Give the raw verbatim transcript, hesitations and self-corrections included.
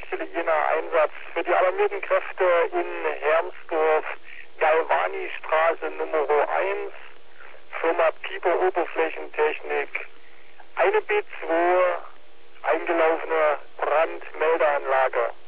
Micheliginer Einsatz für die alarmierten Kräfte in Hermsdorf, Galvani-Straße Nummer eins, Firma Pieper Oberflächentechnik, eine B zwei, eingelaufene Brandmeldeanlage.